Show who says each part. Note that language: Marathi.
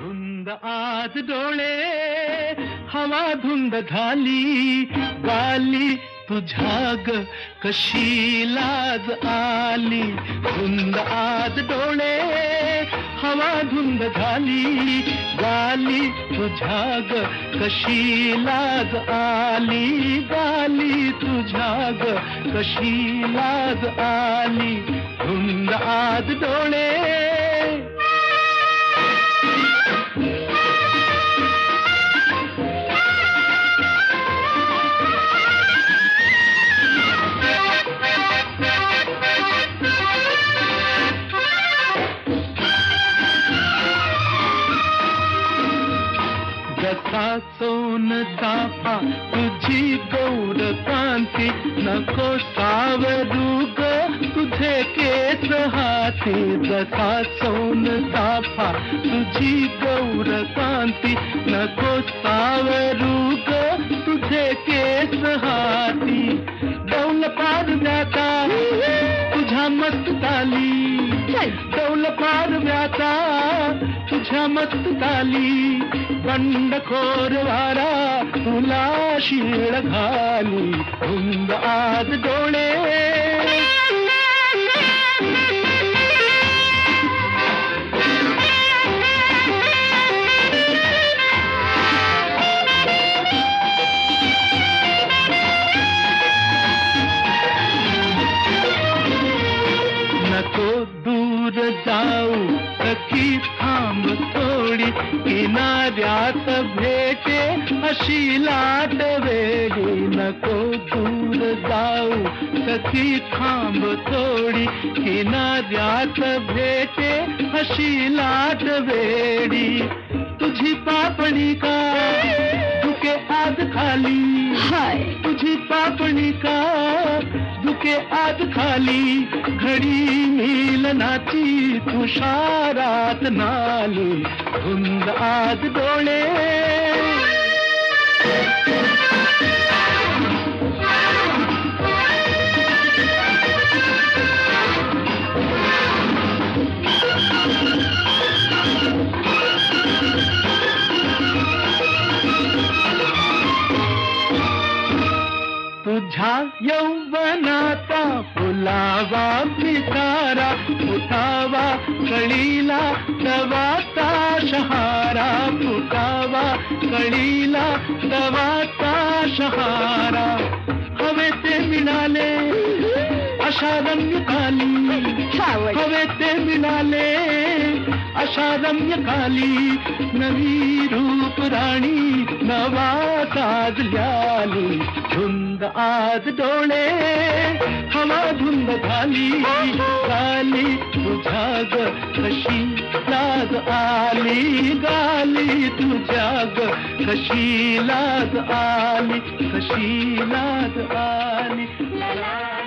Speaker 1: धुंद आज डोळे हवा धुंद झाली गाली तुझ्या ग कशी लाज आली. धुंद आज डोळे हवा धुंद झाली गाली तुझ्या ग कशी लाज आली. गाली तुझ्या ग कशी लाज आली. धुंद आज डोळे जसा सोन चाफा तुझी गौर कांती नको सावरू ग तुझे केस हाती. जसा सोन चाफा तुझी गौर कांती नको सावरू ग तुझे केस हाती. डौल पारव्याचा तुझ्या मस्त ताली डौल पारव्याचा तुझ्या मस्त ताली. बंडखोर वारा तुला शिळ घाली. धुंद आज डोळे नको दूर जाऊ सखी थांब थोडी किनाऱ्यात भेटे अशी लाट वेडी. नको दूर जाऊ सखी थांब थोडी किनाऱ्यात भेटे अशी लाट वेडी. तुझी पापणी का धुके आज खाली तुझी पापणी का धुके आज खाली. घडी मिलनाची तुषारात नाली. धुंद आज डोळे तुझ्या यौवनाचा फुलावा पिसारा फुटावा कळीला दवाचा शहारा. फुटावा कळीला दवाचा शहारा. हवे ते मिळाले अशा रम्यकाली हवे ते मिळाले अशा रम्यकाली. नवी रूप राणी नवा साजल्याली. धुंद आज डोळे हवा धुंद झाली गाली तुझ्या ग कशी लाज आली. गाली तुझ्या ग कशी लाज आली कशी लाज आली.